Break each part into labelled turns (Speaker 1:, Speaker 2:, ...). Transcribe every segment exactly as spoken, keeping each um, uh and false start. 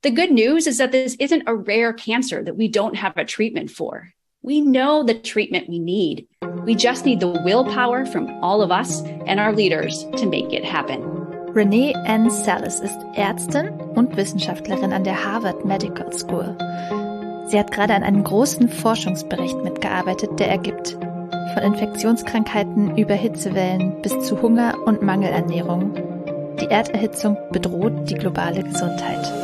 Speaker 1: The good news is that this isn't a rare cancer that we don't have a treatment for. We know the treatment we need. We just need the willpower from all of us and our leaders to make it happen.
Speaker 2: Renee Ann Salas ist Ärztin und Wissenschaftlerin an der Harvard Medical School. Sie hat gerade an einem großen Forschungsbericht mitgearbeitet, der ergibt: von Infektionskrankheiten über Hitzewellen bis zu Hunger und Mangelernährung. Die Erderhitzung bedroht die globale Gesundheit.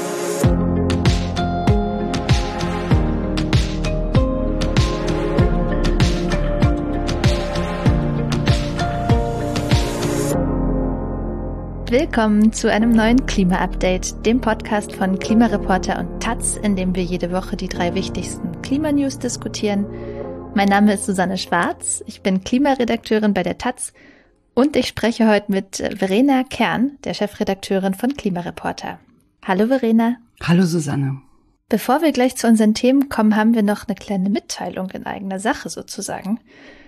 Speaker 2: Willkommen zu einem neuen Klima-Update, dem Podcast von Klimareporter und Taz, in dem wir jede Woche die drei wichtigsten Klimanews diskutieren. Mein Name ist Susanne Schwarz, ich bin Klimaredakteurin bei der Taz und ich spreche heute mit Verena Kern, der Chefredakteurin von Klimareporter. Hallo Verena.
Speaker 3: Hallo Susanne.
Speaker 2: Bevor wir gleich zu unseren Themen kommen, haben wir noch eine kleine Mitteilung in eigener Sache sozusagen.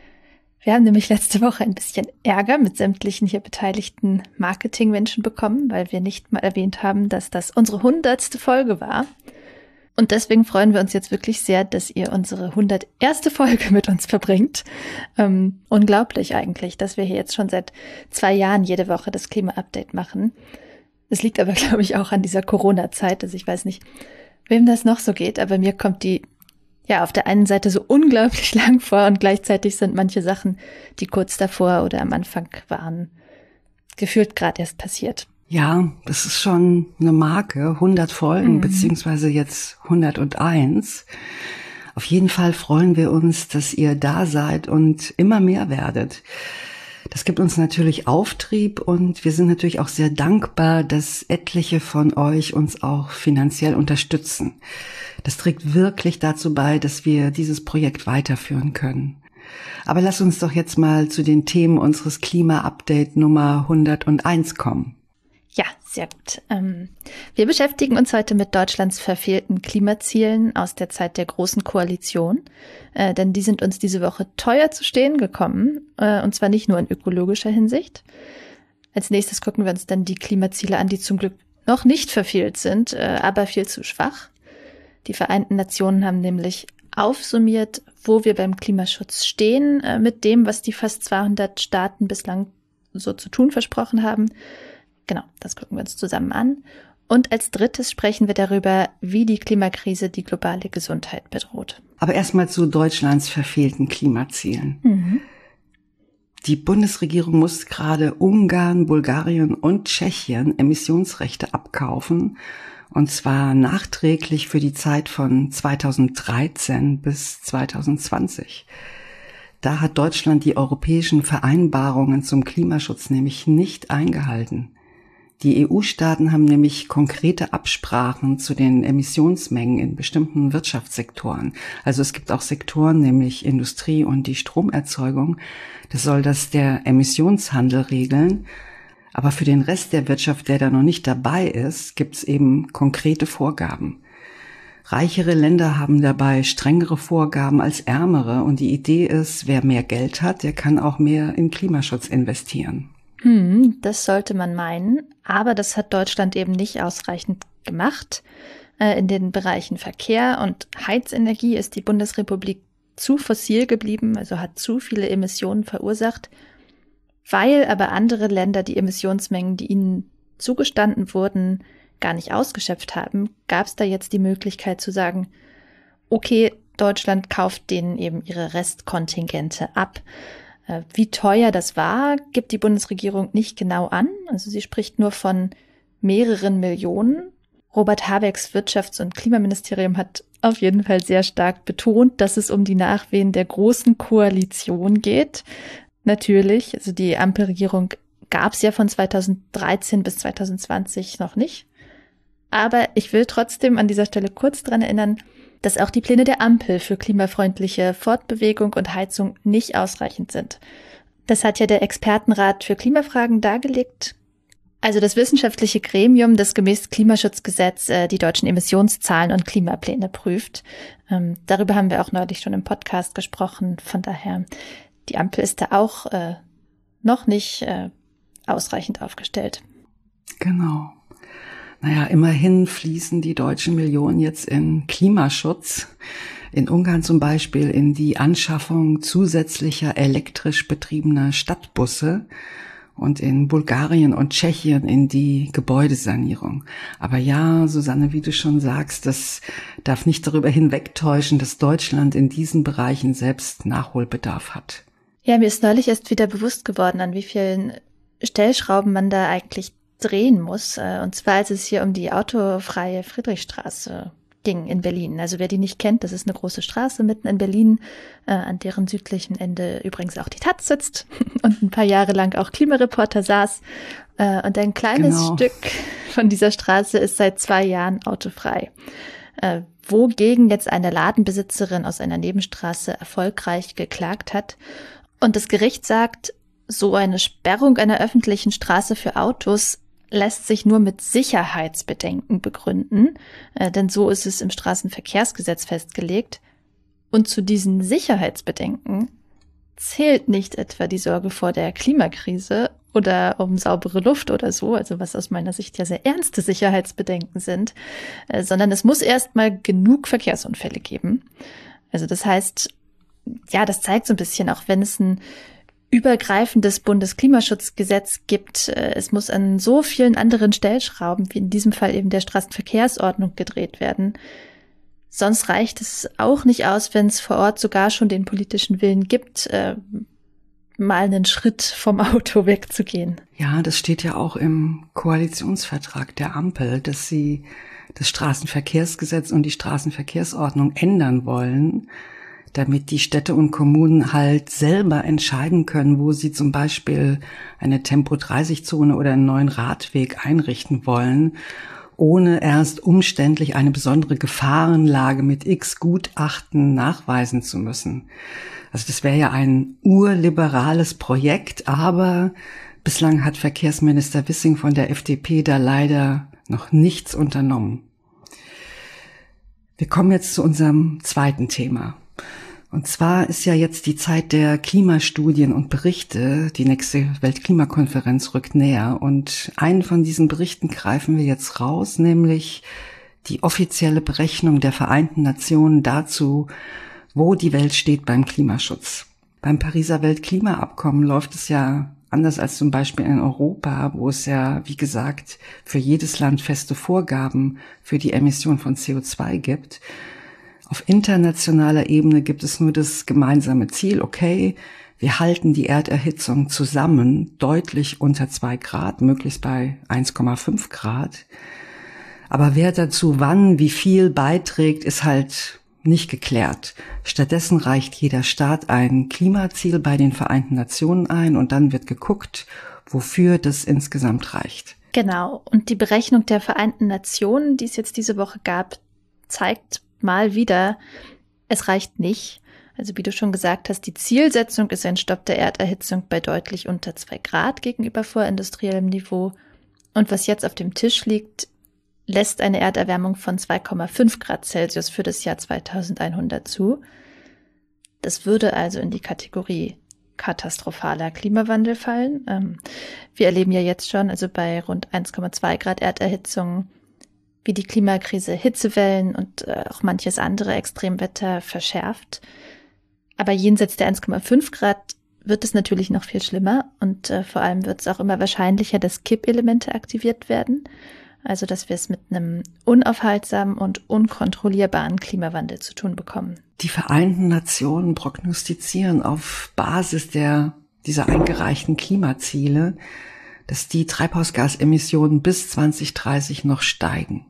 Speaker 2: Wir haben nämlich letzte Woche ein bisschen Ärger mit sämtlichen hier beteiligten Marketingmenschen bekommen, weil wir nicht mal erwähnt haben, dass das unsere hundertste Folge war. Und deswegen freuen wir uns jetzt wirklich sehr, dass ihr unsere hunderterste Folge mit uns verbringt. Ähm, unglaublich eigentlich, dass wir hier jetzt schon seit zwei Jahren jede Woche das Klima-Update machen. Es liegt aber, glaube ich, auch an dieser Corona-Zeit. Also ich weiß nicht, wem das noch so geht, aber mir kommt die ja auf der einen Seite so unglaublich lang vor und gleichzeitig sind manche Sachen, die kurz davor oder am Anfang waren, gefühlt gerade erst passiert.
Speaker 3: Ja, das ist schon eine Marke, hundert Folgen, mhm. beziehungsweise jetzt hunderteins. Auf jeden Fall freuen wir uns, dass ihr da seid und immer mehr werdet. Das gibt uns natürlich Auftrieb und wir sind natürlich auch sehr dankbar, dass etliche von euch uns auch finanziell unterstützen. Das trägt wirklich dazu bei, dass wir dieses Projekt weiterführen können. Aber lass uns doch jetzt mal zu den Themen unseres Klima-Update Nummer hunderteins kommen.
Speaker 2: Ja, sehr gut. Ähm, wir beschäftigen uns heute mit Deutschlands verfehlten Klimazielen aus der Zeit der Großen Koalition, äh, denn die sind uns diese Woche teuer zu stehen gekommen, äh, und zwar nicht nur in ökologischer Hinsicht. Als nächstes gucken wir uns dann die Klimaziele an, die zum Glück noch nicht verfehlt sind, äh, aber viel zu schwach. Die Vereinten Nationen haben nämlich aufsummiert, wo wir beim Klimaschutz stehen, äh, mit dem, was die fast zweihundert Staaten bislang so zu tun versprochen haben. Genau, das gucken wir uns zusammen an. Und als drittes sprechen wir darüber, wie die Klimakrise die globale Gesundheit bedroht.
Speaker 3: Aber erstmal zu Deutschlands verfehlten Klimazielen. Mhm. Die Bundesregierung muss gerade Ungarn, Bulgarien und Tschechien Emissionsrechte abkaufen. Und zwar nachträglich für die Zeit von zweitausenddreizehn bis zweitausendzwanzig. Da hat Deutschland die europäischen Vereinbarungen zum Klimaschutz nämlich nicht eingehalten. Die E U-Staaten haben nämlich konkrete Absprachen zu den Emissionsmengen in bestimmten Wirtschaftssektoren. Also es gibt auch Sektoren, nämlich Industrie und die Stromerzeugung. Das soll das der Emissionshandel regeln. Aber für den Rest der Wirtschaft, der da noch nicht dabei ist, gibt es eben konkrete Vorgaben. Reichere Länder haben dabei strengere Vorgaben als ärmere. Und die Idee ist, wer mehr Geld hat, der kann auch mehr in Klimaschutz investieren.
Speaker 2: Hm, das sollte man meinen, aber das hat Deutschland eben nicht ausreichend gemacht. Äh, in den Bereichen Verkehr und Heizenergie ist die Bundesrepublik zu fossil geblieben, also hat zu viele Emissionen verursacht. Weil aber andere Länder die Emissionsmengen, die ihnen zugestanden wurden, gar nicht ausgeschöpft haben, gab es da jetzt die Möglichkeit zu sagen, okay, Deutschland kauft denen eben ihre Restkontingente ab. Wie teuer das war, gibt die Bundesregierung nicht genau an. Also sie spricht nur von mehreren Millionen. Robert Habecks Wirtschafts- und Klimaministerium hat auf jeden Fall sehr stark betont, dass es um die Nachwehen der Großen Koalition geht. Natürlich, also die Ampelregierung gab es ja von zweitausenddreizehn bis zweitausendzwanzig noch nicht. Aber ich will trotzdem an dieser Stelle kurz dran erinnern, dass auch die Pläne der Ampel für klimafreundliche Fortbewegung und Heizung nicht ausreichend sind. Das hat ja der Expertenrat für Klimafragen dargelegt. Also das wissenschaftliche Gremium, das gemäß Klimaschutzgesetz äh, die deutschen Emissionszahlen und Klimapläne prüft. Ähm, darüber haben wir auch neulich schon im Podcast gesprochen. Von daher, die Ampel ist da auch äh, noch nicht äh, ausreichend aufgestellt.
Speaker 3: Genau. Naja, immerhin fließen die deutschen Millionen jetzt in Klimaschutz. In Ungarn zum Beispiel in die Anschaffung zusätzlicher elektrisch betriebener Stadtbusse und in Bulgarien und Tschechien in die Gebäudesanierung. Aber ja, Susanne, wie du schon sagst, das darf nicht darüber hinwegtäuschen, dass Deutschland in diesen Bereichen selbst Nachholbedarf hat.
Speaker 2: Ja, mir ist neulich erst wieder bewusst geworden, an wie vielen Stellschrauben man da eigentlich drehen muss. Und zwar, als es hier um die autofreie Friedrichstraße ging in Berlin. Also wer die nicht kennt, das ist eine große Straße mitten in Berlin, äh, an deren südlichen Ende übrigens auch die Taz sitzt und ein paar Jahre lang auch Klimareporter saß. Äh, und ein kleines
Speaker 3: Genau.
Speaker 2: Stück von dieser Straße ist seit zwei Jahren autofrei. Äh, wogegen jetzt eine Ladenbesitzerin aus einer Nebenstraße erfolgreich geklagt hat. Und das Gericht sagt, so eine Sperrung einer öffentlichen Straße für Autos lässt sich nur mit Sicherheitsbedenken begründen, äh, denn so ist es im Straßenverkehrsgesetz festgelegt. Und zu diesen Sicherheitsbedenken zählt nicht etwa die Sorge vor der Klimakrise oder um saubere Luft oder so, also was aus meiner Sicht ja sehr ernste Sicherheitsbedenken sind, äh, sondern es muss erstmal genug Verkehrsunfälle geben. Also das heißt, ja, das zeigt so ein bisschen, auch wenn es ein übergreifendes Bundesklimaschutzgesetz gibt. Es muss an so vielen anderen Stellschrauben, wie in diesem Fall eben der Straßenverkehrsordnung, gedreht werden. Sonst reicht es auch nicht aus, wenn es vor Ort sogar schon den politischen Willen gibt, äh, mal einen Schritt vom Auto wegzugehen.
Speaker 3: Ja, das steht ja auch im Koalitionsvertrag der Ampel, dass sie das Straßenverkehrsgesetz und die Straßenverkehrsordnung ändern wollen, damit die Städte und Kommunen halt selber entscheiden können, wo sie zum Beispiel eine Tempo dreißig Zone oder einen neuen Radweg einrichten wollen, ohne erst umständlich eine besondere Gefahrenlage mit x Gutachten nachweisen zu müssen. Also das wäre ja ein urliberales Projekt, aber bislang hat Verkehrsminister Wissing von der F D P da leider noch nichts unternommen. Wir kommen jetzt zu unserem zweiten Thema. Und zwar ist ja jetzt die Zeit der Klimastudien und Berichte. Die nächste Weltklimakonferenz rückt näher. Und einen von diesen Berichten greifen wir jetzt raus, nämlich die offizielle Berechnung der Vereinten Nationen dazu, wo die Welt steht beim Klimaschutz. Beim Pariser Weltklimaabkommen läuft es ja anders als zum Beispiel in Europa, wo es ja, wie gesagt, für jedes Land feste Vorgaben für die Emission von C O zwei gibt. Auf internationaler Ebene gibt es nur das gemeinsame Ziel, okay, wir halten die Erderhitzung zusammen, deutlich unter zwei Grad, möglichst bei eins Komma fünf Grad. Aber wer dazu wann, wie viel beiträgt, ist halt nicht geklärt. Stattdessen reicht jeder Staat ein Klimaziel bei den Vereinten Nationen ein und dann wird geguckt, wofür das insgesamt reicht.
Speaker 2: Genau. Und die Berechnung der Vereinten Nationen, die es jetzt diese Woche gab, zeigt mal wieder, es reicht nicht. Also wie du schon gesagt hast, die Zielsetzung ist ein Stopp der Erderhitzung bei deutlich unter zwei Grad gegenüber vorindustriellem Niveau. Und was jetzt auf dem Tisch liegt, lässt eine Erderwärmung von zwei Komma fünf Grad Celsius für das Jahr zweitausendeinhundert zu. Das würde also in die Kategorie katastrophaler Klimawandel fallen. Ähm, wir erleben ja jetzt schon, also bei rund eins Komma zwei Grad Erderhitzung, wie die Klimakrise Hitzewellen und äh, auch manches andere Extremwetter verschärft. Aber jenseits der eins Komma fünf Grad wird es natürlich noch viel schlimmer und äh, vor allem wird es auch immer wahrscheinlicher, dass Kippelemente aktiviert werden. Also dass wir es mit einem unaufhaltsamen und unkontrollierbaren Klimawandel zu tun bekommen.
Speaker 3: Die Vereinten Nationen prognostizieren auf Basis der dieser eingereichten Klimaziele, dass die Treibhausgasemissionen bis zwanzig dreißig noch steigen.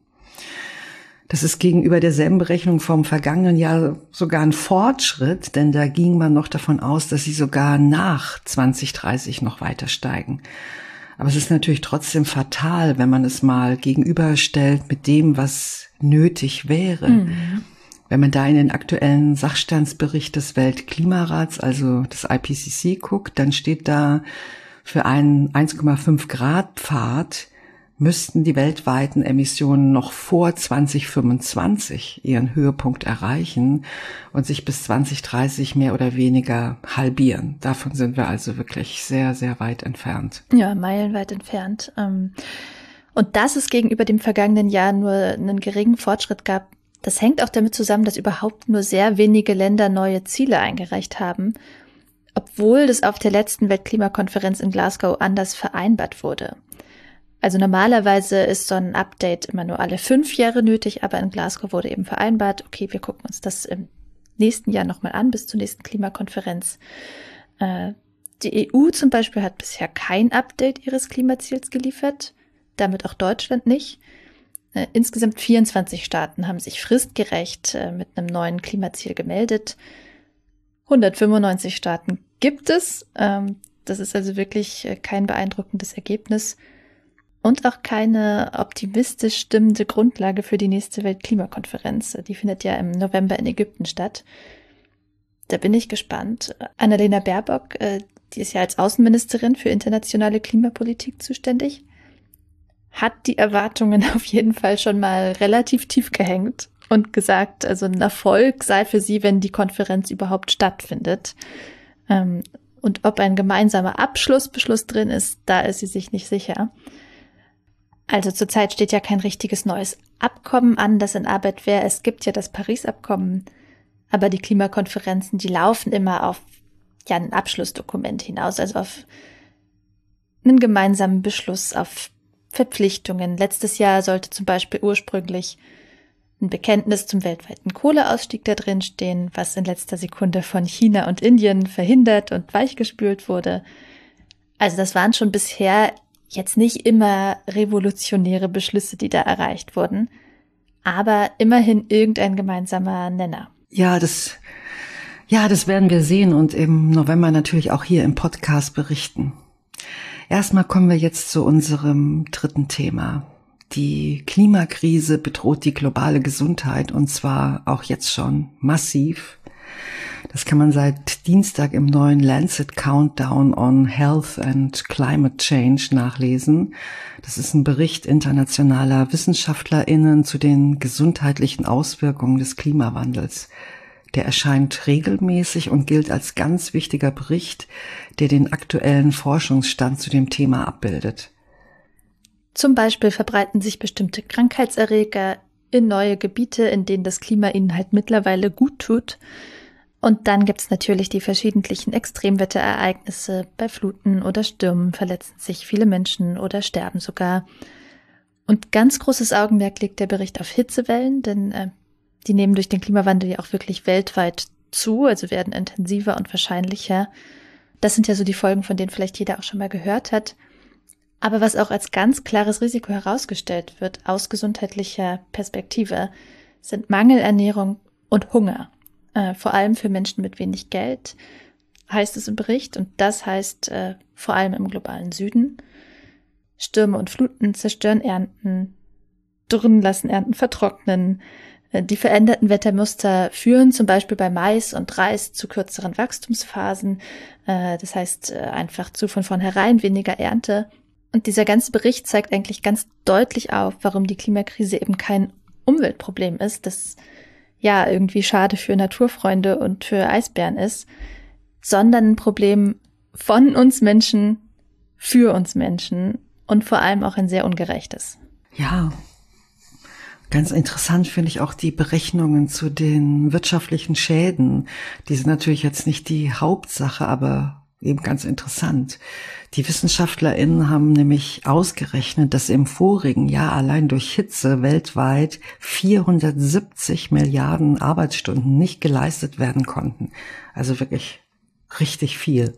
Speaker 3: Das ist gegenüber derselben Berechnung vom vergangenen Jahr sogar ein Fortschritt, denn da ging man noch davon aus, dass sie sogar nach zwanzig dreißig noch weiter steigen. Aber es ist natürlich trotzdem fatal, wenn man es mal gegenüberstellt mit dem, was nötig wäre. Mhm. Wenn man da in den aktuellen Sachstandsbericht des Weltklimarats, also des I P C C, guckt, dann steht da, für einen eins Komma fünf Grad Pfad müssten die weltweiten Emissionen noch vor zwanzig fünfundzwanzig ihren Höhepunkt erreichen und sich bis zwanzig dreißig mehr oder weniger halbieren. Davon sind wir also wirklich sehr, sehr weit entfernt.
Speaker 2: Ja, meilenweit entfernt. Und dass es gegenüber dem vergangenen Jahr nur einen geringen Fortschritt gab, das hängt auch damit zusammen, dass überhaupt nur sehr wenige Länder neue Ziele eingereicht haben, obwohl das auf der letzten Weltklimakonferenz in Glasgow anders vereinbart wurde. Also normalerweise ist so ein Update immer nur alle fünf Jahre nötig, aber in Glasgow wurde eben vereinbart, okay, wir gucken uns das im nächsten Jahr nochmal an, bis zur nächsten Klimakonferenz. Äh, die E U zum Beispiel hat bisher kein Update ihres Klimaziels geliefert, damit auch Deutschland nicht. Äh, insgesamt vierundzwanzig Staaten haben sich fristgerecht äh, mit einem neuen Klimaziel gemeldet. hundertfünfundneunzig Staaten gibt es. Ähm, das ist also wirklich äh, kein beeindruckendes Ergebnis. Und auch keine optimistisch stimmende Grundlage für die nächste Weltklimakonferenz. Die findet ja im November in Ägypten statt. Da bin ich gespannt. Annalena Baerbock, die ist ja als Außenministerin für internationale Klimapolitik zuständig, hat die Erwartungen auf jeden Fall schon mal relativ tief gehängt und gesagt, also ein Erfolg sei für sie, wenn die Konferenz überhaupt stattfindet. Und ob ein gemeinsamer Abschlussbeschluss drin ist, da ist sie sich nicht sicher. Also zurzeit steht ja kein richtiges neues Abkommen an, das in Arbeit wäre. Es gibt ja das Paris-Abkommen, aber die Klimakonferenzen, die laufen immer auf ja ein Abschlussdokument hinaus, also auf einen gemeinsamen Beschluss, auf Verpflichtungen. Letztes Jahr sollte zum Beispiel ursprünglich ein Bekenntnis zum weltweiten Kohleausstieg da drin stehen, was in letzter Sekunde von China und Indien verhindert und weichgespült wurde. Also das waren schon bisher jetzt nicht immer revolutionäre Beschlüsse, die da erreicht wurden, aber immerhin irgendein gemeinsamer Nenner.
Speaker 3: Ja, das, ja, das werden wir sehen und im November natürlich auch hier im Podcast berichten. Erstmal kommen wir jetzt zu unserem dritten Thema. Die Klimakrise bedroht die globale Gesundheit und zwar auch jetzt schon massiv. Das kann man seit Dienstag im neuen Lancet Countdown on Health and Climate Change nachlesen. Das ist ein Bericht internationaler WissenschaftlerInnen zu den gesundheitlichen Auswirkungen des Klimawandels. Der erscheint regelmäßig und gilt als ganz wichtiger Bericht, der den aktuellen Forschungsstand zu dem Thema abbildet.
Speaker 2: Zum Beispiel verbreiten sich bestimmte Krankheitserreger in neue Gebiete, in denen das Klima ihnen halt mittlerweile gut tut. Und dann gibt's natürlich die verschiedentlichen Extremwetterereignisse. Bei Fluten oder Stürmen verletzen sich viele Menschen oder sterben sogar. Und ganz großes Augenmerk legt der Bericht auf Hitzewellen, denn äh, die nehmen durch den Klimawandel ja auch wirklich weltweit zu, also werden intensiver und wahrscheinlicher. Das sind ja so die Folgen, von denen vielleicht jeder auch schon mal gehört hat. Aber was auch als ganz klares Risiko herausgestellt wird, aus gesundheitlicher Perspektive, sind Mangelernährung und Hunger. Äh, vor allem für Menschen mit wenig Geld, heißt es im Bericht. Und das heißt äh, vor allem im globalen Süden. Stürme und Fluten zerstören Ernten, Dürren lassen Ernten vertrocknen. Äh, die veränderten Wettermuster führen zum Beispiel bei Mais und Reis zu kürzeren Wachstumsphasen. Äh, das heißt äh, einfach zu von vornherein weniger Ernte. Und dieser ganze Bericht zeigt eigentlich ganz deutlich auf, warum die Klimakrise eben kein Umweltproblem ist, das ja irgendwie schade für Naturfreunde und für Eisbären ist, sondern ein Problem von uns Menschen, für uns Menschen und vor allem auch ein sehr ungerechtes.
Speaker 3: Ja, ganz interessant finde ich auch die Berechnungen zu den wirtschaftlichen Schäden. Die sind natürlich jetzt nicht die Hauptsache, aber eben ganz interessant. Die WissenschaftlerInnen haben nämlich ausgerechnet, dass im vorigen Jahr allein durch Hitze weltweit vierhundertsiebzig Milliarden Arbeitsstunden nicht geleistet werden konnten. Also wirklich richtig viel.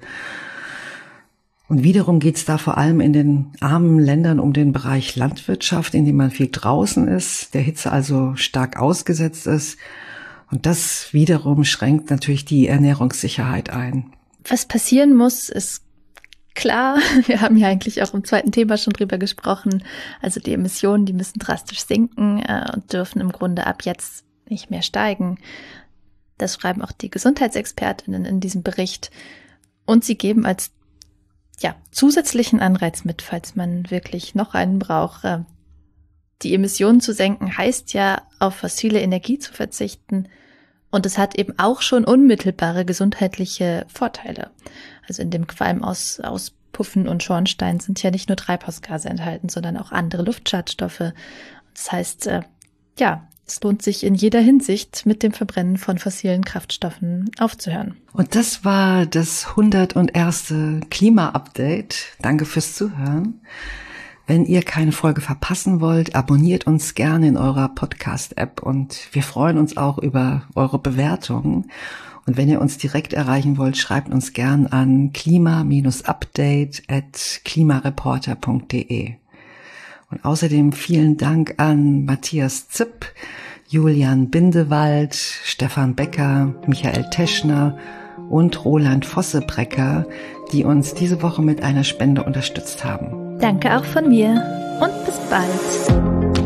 Speaker 3: Und wiederum geht es da vor allem in den armen Ländern um den Bereich Landwirtschaft, in dem man viel draußen ist, der Hitze also stark ausgesetzt ist. Und das wiederum schränkt natürlich die Ernährungssicherheit ein.
Speaker 2: Was passieren muss, ist klar. Wir haben ja eigentlich auch im zweiten Thema schon drüber gesprochen. Also die Emissionen, die müssen drastisch sinken äh, und dürfen im Grunde ab jetzt nicht mehr steigen. Das schreiben auch die GesundheitsexpertInnen in diesem Bericht. Und sie geben als ja, zusätzlichen Anreiz mit, falls man wirklich noch einen braucht. Äh, die Emissionen zu senken heißt ja, auf fossile Energie zu verzichten. Und es hat eben auch schon unmittelbare gesundheitliche Vorteile. Also in dem Qualm aus, aus Puffen und Schornstein sind ja nicht nur Treibhausgase enthalten, sondern auch andere Luftschadstoffe. Das heißt, äh, ja, es lohnt sich in jeder Hinsicht, mit dem Verbrennen von fossilen Kraftstoffen aufzuhören.
Speaker 3: Und das war das hunderterste Klima-Update. Danke fürs Zuhören. Wenn ihr keine Folge verpassen wollt, abonniert uns gerne in eurer Podcast-App und wir freuen uns auch über eure Bewertungen. Und wenn ihr uns direkt erreichen wollt, schreibt uns gern an klima-update at klimareporter punkt de. Und außerdem vielen Dank an Matthias Zipp, Julian Bindewald, Stefan Becker, Michael Teschner und Roland Vossebrecker, die uns diese Woche mit einer Spende unterstützt haben.
Speaker 2: Danke auch von mir und bis bald.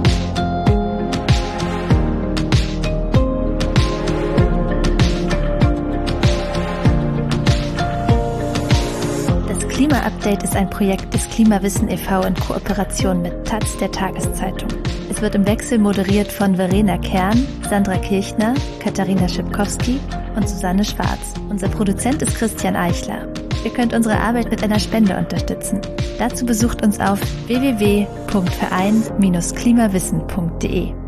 Speaker 2: Das Klima-Update ist ein Projekt des Klimawissen e V in Kooperation mit Taz, der Tageszeitung. Es wird im Wechsel moderiert von Verena Kern, Sandra Kirchner, Katharina Schipkowski und Susanne Schwarz. Unser Produzent ist Christian Eichler. Ihr könnt unsere Arbeit mit einer Spende unterstützen. Dazu besucht uns auf w w w punkt verein Bindestrich klimawissen punkt de.